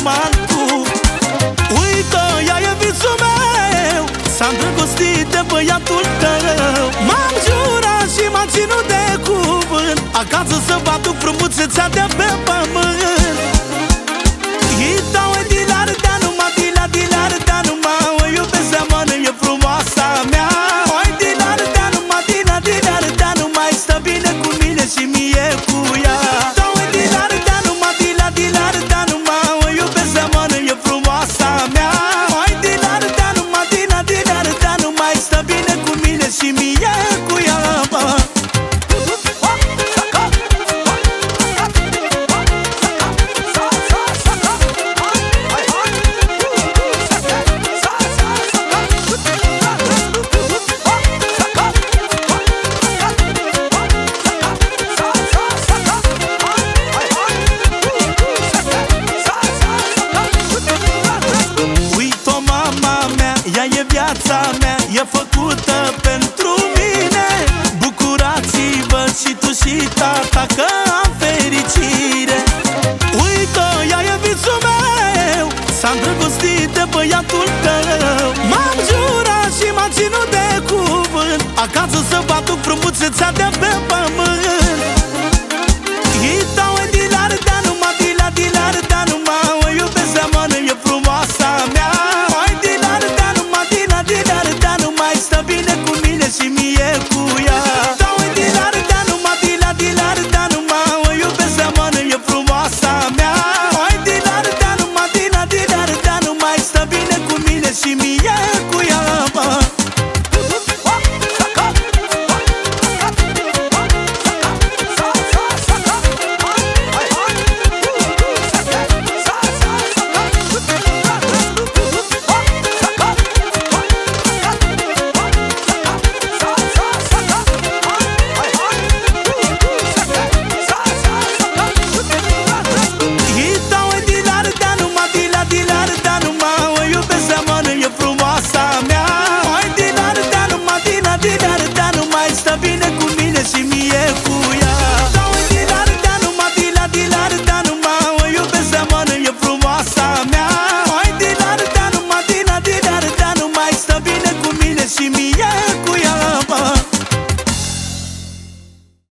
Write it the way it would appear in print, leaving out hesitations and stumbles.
altul. Uită, ea e visul meu, s-a îndrăgostit de băiatul tău. M-am jurat și m-am ținut de cuvânt, acasă să vă aduc frumusețea de pe pământ. Ita, oi, dilar, da, numai, dilar, da, numai, o iubesc de mână, e frumoasa mea. Oi, dilar, da, numai, dilar, da, numai, stă bine cu mine și mie cu ea. Da, oi, dilar, da, numai, dilar, da, numai, o iubesc de mână, e frumoasa mea. Oi, dilar, da, numai, dilar, da, numai, stă bine cu mine și mie cu ea. Ea e viața mea, e făcută pentru mine. Bucurați-vă și tu și tata că am fericire. Uită, ea e visul meu, s-a îndrăgostit de băiatul tău. M-am jurat și m-am ținut de cuvânt, acasă să vă aduc frumusețea de pe pământ.